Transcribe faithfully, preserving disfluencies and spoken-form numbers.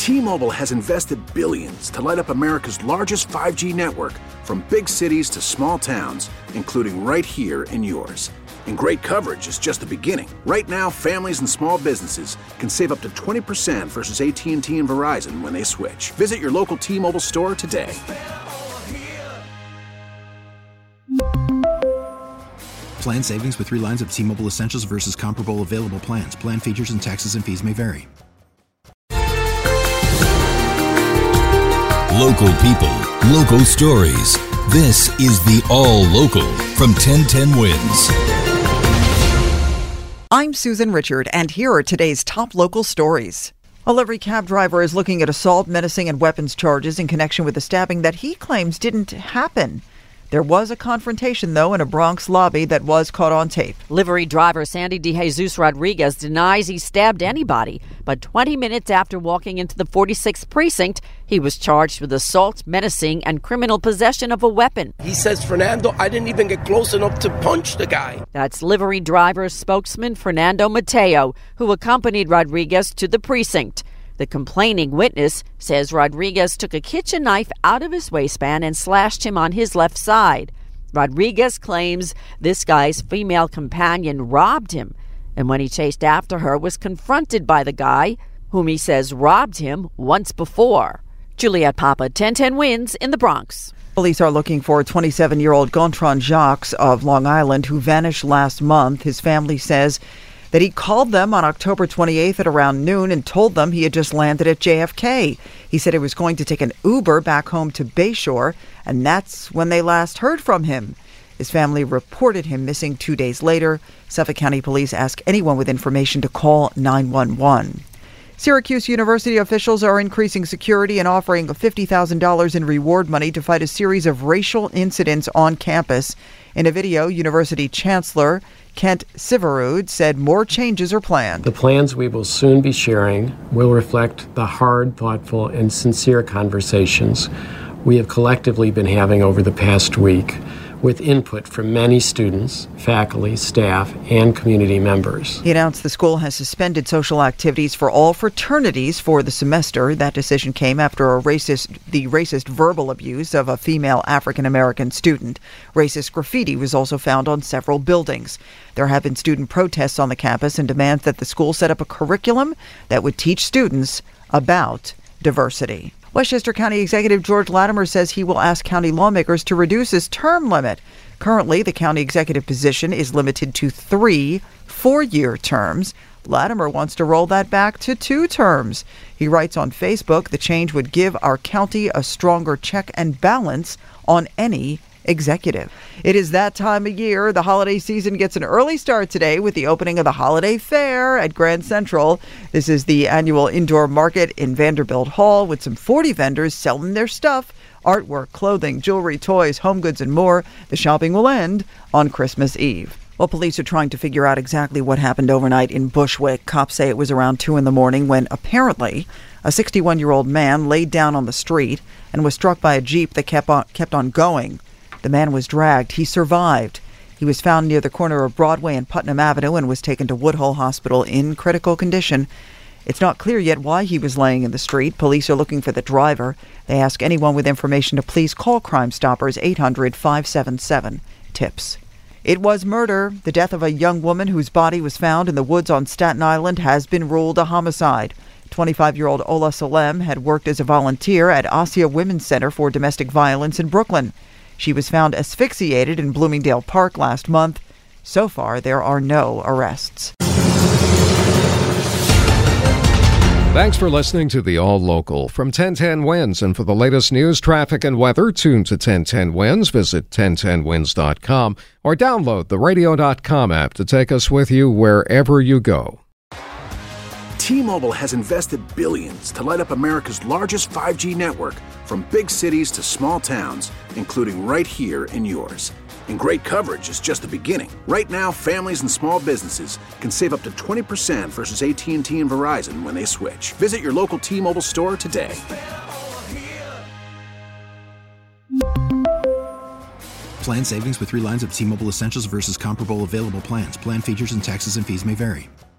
T-Mobile has invested billions to light up America's largest five G network, from big cities to small towns, including right here in yours. And great coverage is just the beginning. Right now, families and small businesses can save up to twenty percent versus A T and T and Verizon when they switch. Visit your local T-Mobile store today. Plan savings with three lines of T-Mobile Essentials versus comparable available plans. Plan features and taxes and fees may vary. Local people, local stories. This is the All Local from ten ten Wins. I'm Susan Richard, and here are today's top local stories. A livery cab driver is looking at assault, menacing, and weapons charges in connection with a stabbing that he claims didn't happen. There was a confrontation, though, in a Bronx lobby that was caught on tape. Livery driver Sandy DeJesus Rodriguez denies he stabbed anybody, but twenty minutes after walking into the forty-sixth precinct, he was charged with assault, menacing, and criminal possession of a weapon. He says, Fernando, I didn't even get close enough to punch the guy. That's livery driver spokesman Fernando Mateo, who accompanied Rodriguez to the precinct. The complaining witness says Rodriguez took a kitchen knife out of his waistband and slashed him on his left side. Rodriguez claims this guy's female companion robbed him, and when he chased after her, was confronted by the guy, whom he says robbed him once before. Juliette Papa, ten ten Wins in the Bronx. Police are looking for twenty-seven-year-old Gontran Jacques of Long Island, who vanished last month. His family says that he called them on October twenty-eighth at around noon and told them he had just landed at J F K. He said he was going to take an Uber back home to Bayshore, and that's when they last heard from him. His family reported him missing two days later. Suffolk County Police ask anyone with information to call nine one one. Syracuse University officials are increasing security and offering fifty thousand dollars in reward money to fight a series of racial incidents on campus. In a video, University Chancellor Kent Syverud said more changes are planned. The plans we will soon be sharing will reflect the hard, thoughtful, and sincere conversations we have collectively been having over the past week, with input from many students, faculty, staff, and community members. He announced the school has suspended social activities for all fraternities for the semester. That decision came after a racist, the racist verbal abuse of a female African-American student. Racist graffiti was also found on several buildings. There have been student protests on the campus and demands that the school set up a curriculum that would teach students about diversity. Westchester County Executive George Latimer says he will ask county lawmakers to reduce his term limit. Currently, the county executive position is limited to three four-year terms. Latimer wants to roll that back to two terms. He writes on Facebook, the change would give our county a stronger check and balance on any executive. It is that time of year. The holiday season gets an early start today with the opening of the Holiday Fair at Grand Central. This is the annual indoor market in Vanderbilt Hall with some forty vendors selling their stuff, artwork, clothing, jewelry, toys, home goods, and more. The shopping will end on Christmas Eve. Well, police are trying to figure out exactly what happened overnight in Bushwick. Cops say it was around two in the morning when apparently a sixty-one-year-old man laid down on the street and was struck by a Jeep that kept on, kept on going. The man was dragged. He survived. He was found near the corner of Broadway and Putnam Avenue and was taken to Woodhull Hospital in critical condition. It's not clear yet why he was laying in the street. Police are looking for the driver. They ask anyone with information to please call Crime Stoppers eight hundred, five seven seven, TIPS. It was murder. The death of a young woman whose body was found in the woods on Staten Island has been ruled a homicide. twenty-five-year-old Ola Salem had worked as a volunteer at Assia Women's Center for Domestic Violence in Brooklyn. She was found asphyxiated in Bloomingdale Park last month. So far, there are no arrests. Thanks for listening to the All Local from ten ten Wins. And for the latest news, traffic, and weather, tune to ten ten Wins. Visit ten ten wins dot com or download the radio dot com app to take us with you wherever you go. T-Mobile has invested billions to light up America's largest five G network, from big cities to small towns, including right here in yours. And great coverage is just the beginning. Right now, families and small businesses can save up to twenty percent versus A T and T and Verizon when they switch. Visit your local T-Mobile store today. Plan savings with three lines of T-Mobile Essentials versus comparable available plans. Plan features and taxes and fees may vary.